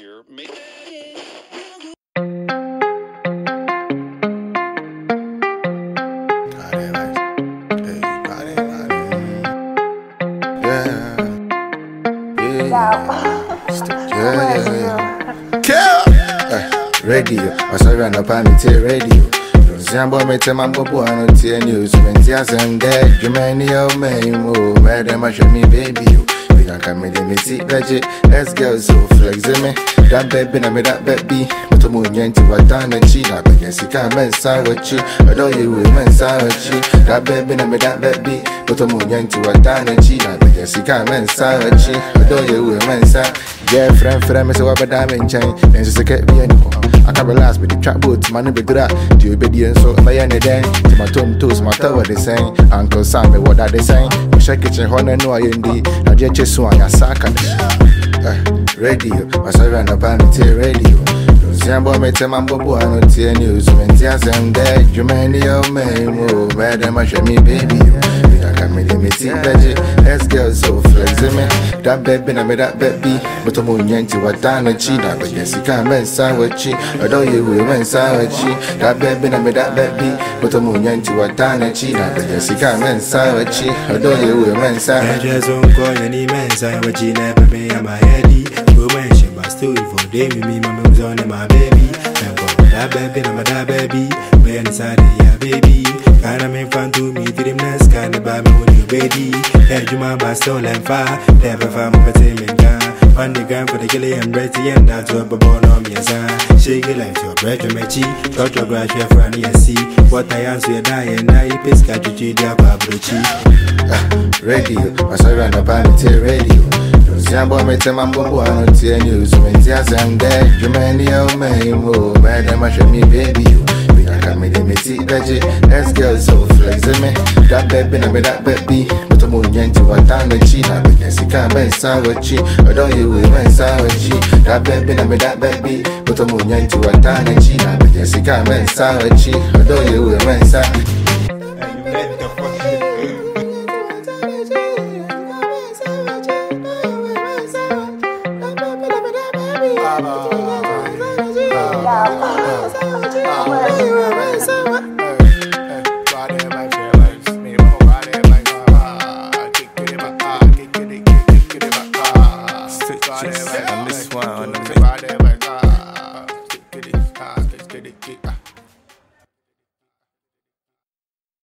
year. Radio, I saw you on the panty radio. Zambo me te mambo buano tie news. Mentia sende, Jumani o me mo, madam I show me baby you. We can come in the tea veggie. Let's go so flexing me. That baby na me that baby. But I'm going to what done and she not because you can't mess with you. I know you will mess with you. That baby na me that baby. But I'm going to what done and she not because you can't mess with you. I know you will mess girlfriend for me so I better diamond chain. And so can't be anymore. I can't relax with the trap boat, man, be drag. Do you be and so by any day? To my tongue toes, my tower they saying. Uncle Sam, what are they saying? Shake kitchen, honor, no, I indeed. I just chase one, I sack radio, I saw you on the panty radio. Zambo me te mambo buano tie news. Mentia sende, Jumani o me mo, madam I show me baby. Me tea veggie, let's go so flexing me. That baby na me that baby. But I'm going to what done and she not because you can't mess with you. I know you will mess with you. That baby na me that baby. But I'm going to what done and she not because you can't mess with you. I know you will mess with you. I just don't call any mess with you never me and my heady. Go mention but still for day me my mom's on my baby. That baby na my that baby. Me inside ya baby. Kinda make fun to me to the next kinda buy me with you baby. Hey you my bastol and fire. Never find my payment gun. On the ground for the killie and ready and that's what born on me as I shake it like your bread and my cheek. Got your grass your friend and see what I answer you die and I piss catch you the ababruchi. Radio, I saw you on the panty radio. Zambo me te mambo buano tie news. Mentia sende, Jumani o me mo, madam I show me baby you. We can come in the tea veggie. Let's go so flexing me. That baby na me that baby. But I'm going to what done and she not because you can't mess with you. I know you will mess with you. That baby na me that baby. But I'm going to what done and she not because you can't mess with you. I know you will mess with you.